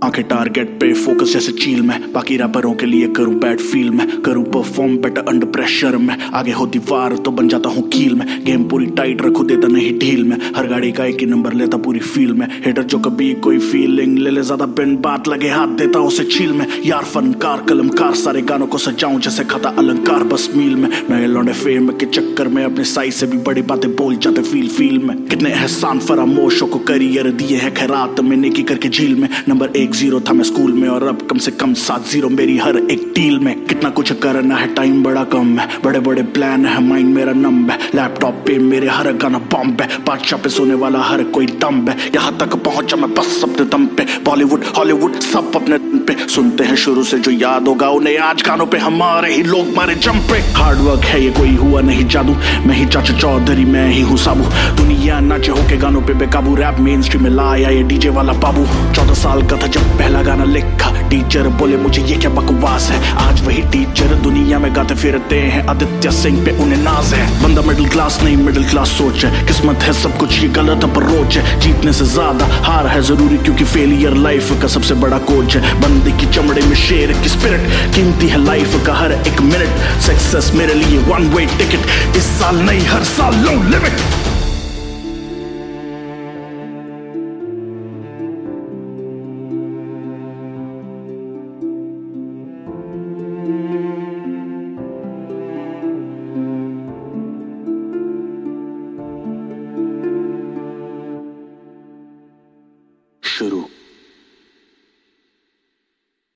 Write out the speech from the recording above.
आंखें टारगेट पे फोकस जैसे चील में, बाकी रैपरों के लिए करूं बैड फील में, करूं परफॉर्म बेटर अंडर प्रेशर में, आगे होती वार तो बन जाता हूं कील में, गेम पूरी टाइट रखो देता नहीं ढील में, हर गाड़ी का एक ही नंबर लेता पूरी फील में, हेटर जो कभी कोई फीलिंग ले ले ज्यादा बिन बात लगे हाथ देता उसे छील में, यार फनकार कलमकार सारे गानों को सजाऊं जैसे खाता अलंकार बस मील में, नए लौंडे फेम के चक्कर में अपने साइज से भी बड़ी बातें बोल जाते फील में, कितने एहसान फरामोशों को करियर दिए है खैरात में नेकी करके झील में, नंबर 1-0 था मैं स्कूल में और अब कम से कम 7-0 मेरी हर एक डील में, कितना कुछ करना है टाइम बड़ा कम है, बड़े बड़े प्लान है माइंड मेरा नंब है, लैपटॉप पे मेरे हर गाना बॉम्ब है, बादशाह पे सोने वाला हर कोई डम्ब है, यहाँ तक पहुंचा मैं बस अपने दम पे, बॉलीवुड हॉलीवुड सब अपने पे सुनते हैं शुरू से जो याद होगा उन्हें आज गानों पे हमारे ही लोग मारे जंप पे, हार्ड वर्क है ये कोई हुआ नहीं जादू, मैं ही चाचा चौधरी मैं ही हूँ साबू, दुनिया नाचे होके गानों पे बेकाबू, रैप मेन स्ट्रीम में लाया ये डीजे वाला बाबू, 14 साल का था जब पहला गाना लिखा, टीचर बोले मुझे ये क्या बकवास है, आज वही टीचर दुनिया में गाते फिरते हैं, आदित्य सिंह पे उन्हें नाज है, बंदा मिडिल क्लास नहीं मिडिल क्लास सोच है, किस्मत है सब कुछ ये गलत अप्रोच है, जीतने से ज्यादा हार है जरूरी क्योंकि फेलियर लाइफ का सबसे बड़ा कोच है, बंदे की चमड़े में शेर की स्पिरिट, कीमती है लाइफ का हर एक मिनट, सक्सेस मेरे लिए वन वे टिकट, इस साल नहीं हर साल नो लिमिट। शुरू